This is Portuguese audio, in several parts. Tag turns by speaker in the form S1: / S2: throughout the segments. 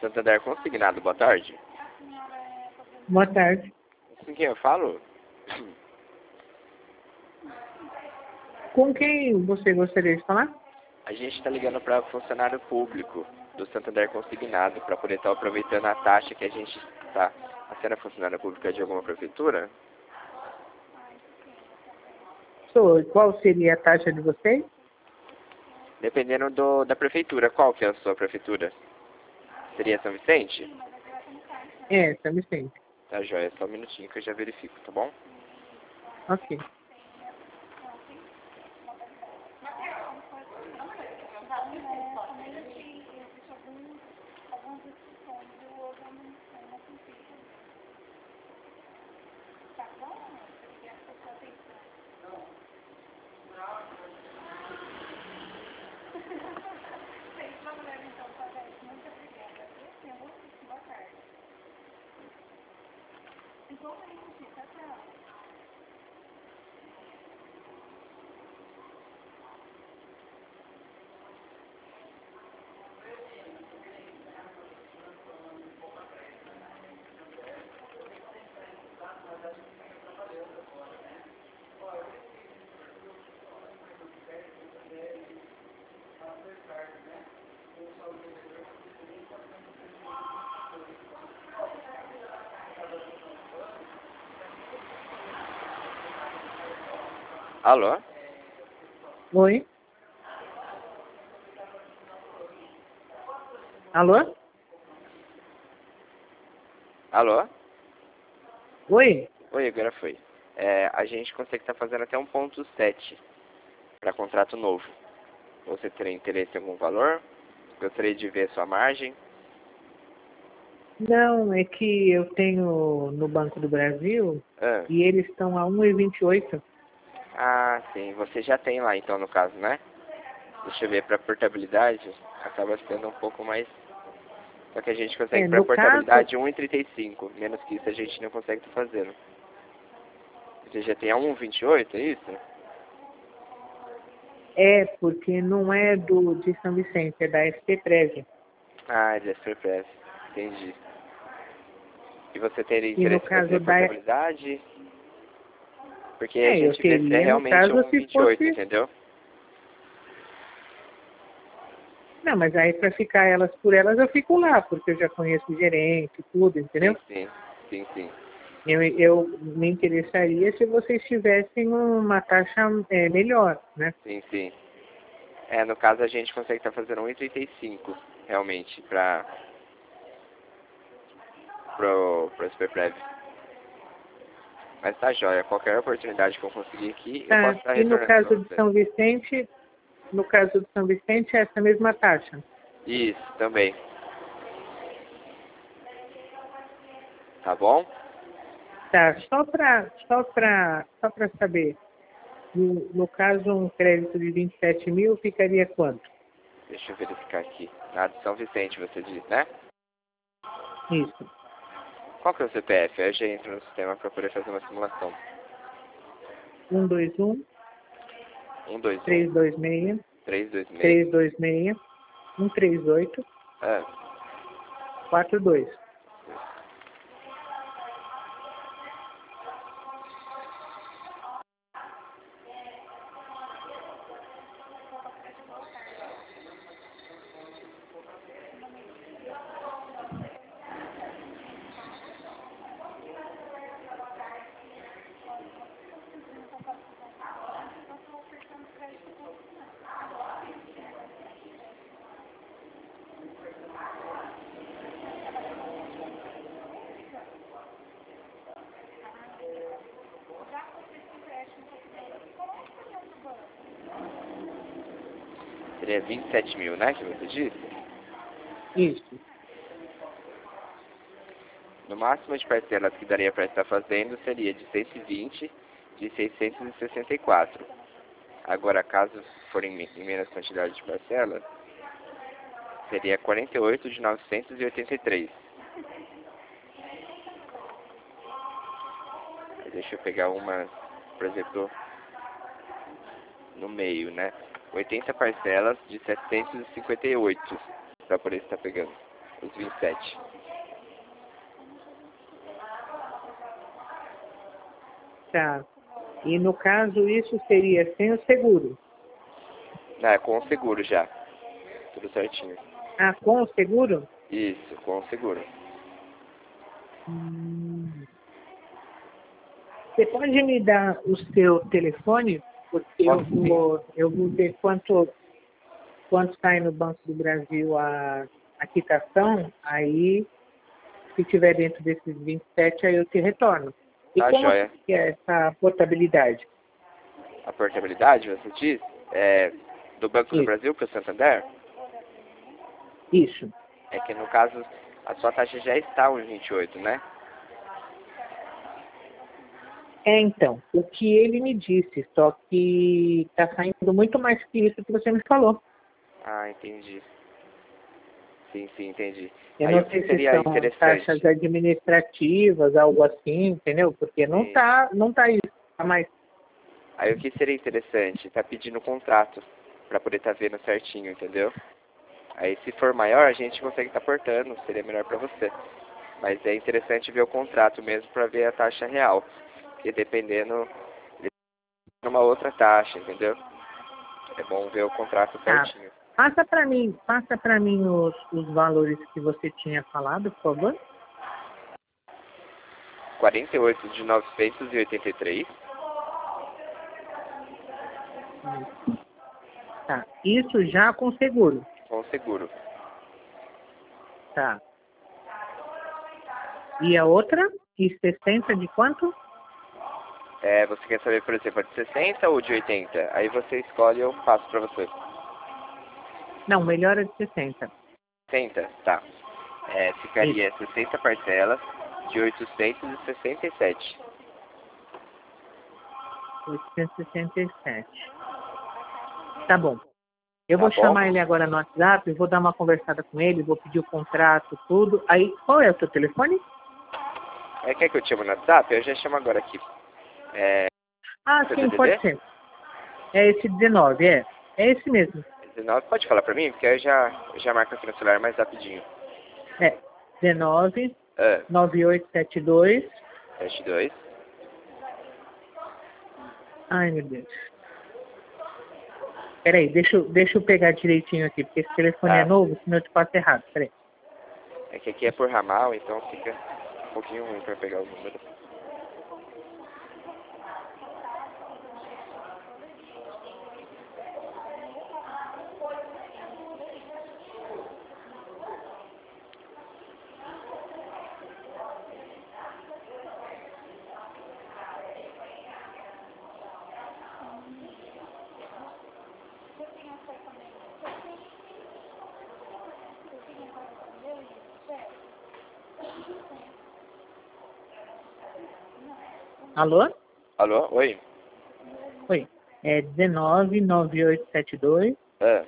S1: Santander Consignado, boa tarde.
S2: Boa tarde.
S1: Com quem eu falo?
S2: Com quem você gostaria de falar?
S1: A gente está ligando para funcionário público do Santander Consignado para poder estar aproveitando a taxa que a gente está. A senhora é funcionária pública de alguma prefeitura?
S2: Sou. Qual seria a taxa de vocês?
S1: Dependendo da prefeitura. Qual que é a sua prefeitura? Seria São Vicente?
S2: É, São Vicente.
S1: Tá, joia. Só um minutinho que eu já verifico, tá bom?
S2: Ok.
S1: Alô?
S2: Oi? Alô?
S1: Alô?
S2: Oi?
S1: Oi, agora foi. A gente consegue estar fazendo até 1,7 para contrato novo. Você teria interesse em algum valor? Gostaria de ver a sua margem?
S2: Não, é que eu tenho no Banco do Brasil
S1: Ah,
S2: e eles estão a 1,28.
S1: ah, sim. Você já tem lá, então, no caso, né? Deixa eu ver, para portabilidade, acaba sendo um pouco mais... Só que a gente consegue
S2: É,
S1: para
S2: no caso,
S1: portabilidade 1,35. Menos que isso a gente não consegue estar fazendo. Você já tem a 1,28, é isso?
S2: é porque não é de São Vicente, é da SP-Prev.
S1: Ah, de Express. Entendi. E você teria
S2: E no
S1: interesse em
S2: caso
S1: fazer
S2: da...
S1: portabilidade? Porque a
S2: É, eu
S1: gente vê se é
S2: teria no
S1: realmente
S2: caso
S1: um
S2: se
S1: 28,
S2: fosse...
S1: entendeu?
S2: Não, mas aí para ficar elas por elas eu fico lá, porque eu já conheço o gerente, tudo, entendeu?
S1: Sim, sim. Sim, sim.
S2: Eu me interessaria se vocês tivessem uma taxa melhor, né?
S1: Sim, sim. No caso a gente consegue estar fazendo 1,35 realmente pro Superprev. Mas tá jóia, qualquer oportunidade que eu conseguir aqui, eu posso
S2: Tá.
S1: estar
S2: E no
S1: retornando pra
S2: caso de
S1: você.
S2: São Vicente, no caso de São Vicente é essa mesma taxa.
S1: Isso, também. Tá bom?
S2: Tá. Só para saber, no caso um crédito de 27 mil ficaria quanto?
S1: Deixa eu verificar aqui. Na de São Vicente, você diz, né?
S2: Isso.
S1: Qual que é o CPF? Aí eu já entro no sistema para poder fazer uma simulação.
S2: 121
S1: 121
S2: 326
S1: 326
S2: 326 138
S1: ah,
S2: 42.
S1: seria 27 mil, né? Que você disse?
S2: Isso.
S1: No máximo de parcelas que daria para estar fazendo seria de 120 de 664. Agora, caso for em menos quantidade de parcelas, seria 48 de 983. Deixa eu pegar uma, por exemplo, no meio, né? 80 parcelas de 758 para poder estar pegando. os 27.
S2: Tá. E no caso, isso seria sem o seguro?
S1: É, com o seguro já. Tudo certinho.
S2: Ah, com o seguro?
S1: Isso, com o seguro.
S2: Você pode me dar o seu telefone? Porque
S1: Posso sim.
S2: eu vou ver quanto sai no Banco do Brasil a quitação, aí, se tiver dentro desses 27, aí eu te retorno. E
S1: Tá
S2: como
S1: joia.
S2: que é essa portabilidade?
S1: A portabilidade, você diz? É, do Banco do
S2: Isso.
S1: Brasil para o Santander?
S2: Isso.
S1: É que no caso, a sua taxa já está 1,28, né?
S2: Então, o que ele me disse, só que está saindo muito mais que isso que você me falou.
S1: Ah, entendi. Sim, entendi.
S2: Eu
S1: Aí o
S2: não
S1: que
S2: sei se
S1: seria
S2: são
S1: interessante?
S2: taxas administrativas, algo assim, entendeu? Porque não
S1: Sim.
S2: tá isso, tá mais.
S1: Aí o que seria interessante? Tá pedindo um contrato para poder estar vendo certinho, entendeu? Aí se for maior, a gente consegue estar portando, seria melhor para você. Mas é interessante ver o contrato mesmo para ver a taxa real. Porque dependendo, uma outra taxa, entendeu? É bom ver o contrato
S2: Tá.
S1: certinho.
S2: Passa para mim os valores que você tinha falado, por favor.
S1: 48 de 983.
S2: Tá. Isso já com seguro.
S1: Com seguro.
S2: Tá. E a outra? E 60 de quanto?
S1: É, você quer saber, por exemplo, de 60 ou de 80? Aí você escolhe e eu passo para você.
S2: Não, melhor é de 60.
S1: 60? Tá. É, ficaria 60 parcelas de 867.
S2: 867. Tá bom. Eu
S1: Tá
S2: vou
S1: bom?
S2: chamar ele agora no WhatsApp, vou dar uma conversada com ele, vou pedir o contrato, tudo. Aí, qual é o seu telefone?
S1: É, quer que eu te chame no WhatsApp? Eu já chamo agora aqui. É,
S2: Ah,
S1: seu
S2: sim,
S1: DDD?
S2: pode ser. É esse 19, é. É esse mesmo.
S1: 19, pode falar pra mim? Porque aí eu já marco aqui no celular mais rapidinho.
S2: É. 19
S1: Ah,
S2: 9872.
S1: 72.
S2: Ai, meu Deus. Peraí, deixa eu pegar direitinho aqui, porque esse telefone é
S1: Tá.
S2: novo, senão eu te passo errado. Peraí.
S1: É que aqui é por ramal, então fica um pouquinho ruim pra pegar o número.
S2: Alô?
S1: Alô? Oi?
S2: Oi. É 19 9872
S1: Ah,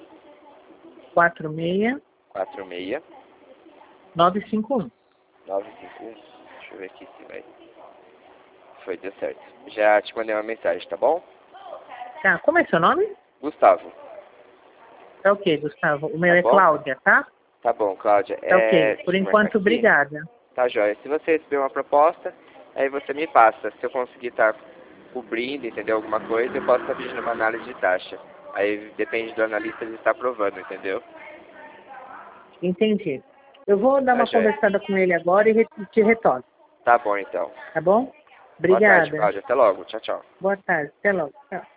S2: 46
S1: 46
S2: 951.
S1: 951. Deixa eu ver aqui se vai. Foi, deu certo. Já te mandei uma mensagem, tá bom?
S2: Tá, como é seu nome?
S1: Gustavo.
S2: Tá ok, Gustavo. O meu
S1: Tá
S2: é
S1: bom?
S2: Cláudia, tá?
S1: Tá bom, Cláudia.
S2: Tá ok.
S1: Deixa
S2: Por
S1: eu marcar
S2: enquanto,
S1: aqui.
S2: obrigada.
S1: Tá, joia. Se você receber uma proposta, aí você me passa. Se eu conseguir estar cobrindo, entendeu? Alguma coisa, eu posso estar pedindo uma análise de taxa. Aí depende do analista ele estar aprovando, entendeu?
S2: Entendi. Eu vou dar
S1: Tá,
S2: uma
S1: joia.
S2: conversada com ele agora e te retorno.
S1: Tá bom, então.
S2: Tá bom?
S1: Boa tarde,
S2: Obrigada.
S1: Cláudia. Até logo. Tchau, tchau.
S2: Boa tarde. Até logo. Tchau.